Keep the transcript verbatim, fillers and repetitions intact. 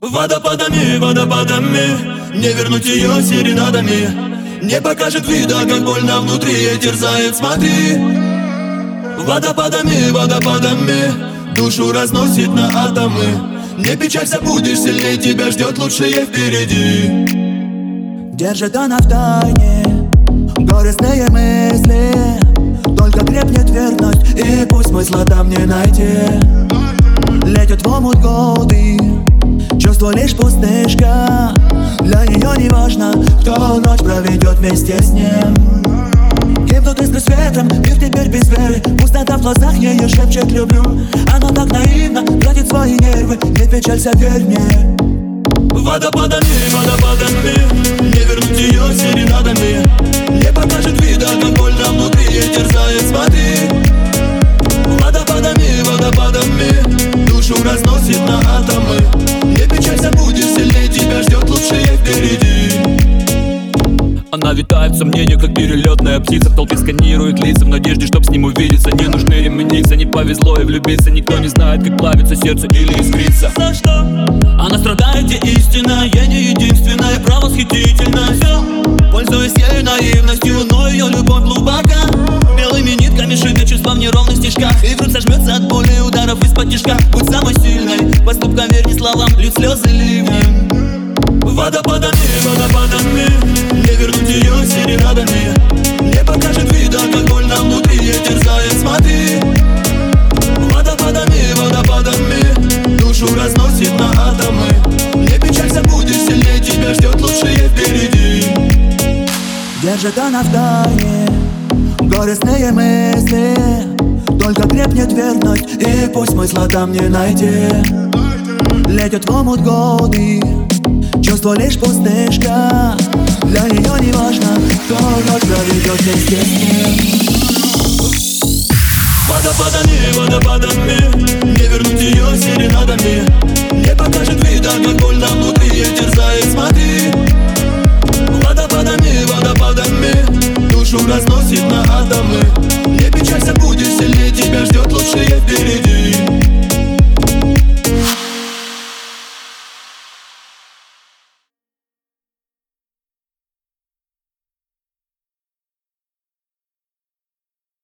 Водопадами, водопадами, не вернуть ее серенадами. Не покажет вида, как больно внутри и терзает, смотри. Водопадами, водопадами, душу разносит на атомы. Не печалься, будешь сильней, тебя ждет лучшее впереди. Держит она в тайне горестные мысли, только крепнет верность, и пусть смысла там не найти. Летят в омут годы, чувство лишь пустышка. Для нее не важно, кто ночь проведет вместе с ним. Гибнут искры с ветром, мир теперь без веры. Пустота в глазах ее шепчет «люблю». Она так наивно тратит свои нервы, не печалься, верь мне. Водопадами, водопадами, не вернуть ее серенадами. Не покажет вида, как больно внутри и терзает, смотри. Водопадами, водопадами, душу разносит на атомы. Не печалься, будешь сильней, тебя ждет лучшее впереди. Она витает в сомнениях, как перелетная птица. В толпе сканирует лица в надежде, чтоб с ним увидеться. Не нужны ременицы, не повезло и влюбиться. Никто не знает, как плавится сердце или искрится. За что? Она страдает, и истина, я не единственная, правосхитительна. Все, пользуясь ею наивностью, но ее любовь глубока. Белыми нитками шито чувства в неровных стежках, и вдруг сожмется от боли ударов из-под тишка. Будь самой сильной, поступкам верь, не словам, льют слезы ливнем. Водопадами, водопадами, не вернуть ее серенадами. Не покажет вида, как больно внутри и терзает, смотри. Водопадами, водопадами, душу разносит на атомы. Не печалься, будешь сильней, тебя ждет лучшее впереди. Держит она в тайне горестные мысли, только крепнет верность, и пусть смысла там не найти. Летят в омут годы, чувство лишь пустышка. Для нее не важно, кто ночь проведет вместе с ним. Водопадами, водопадами, не вернуть ее серенадами. Не покажет вида, как больно внутри и терзает, смотри. Водопадами, водопадами, душу разносит на атомы.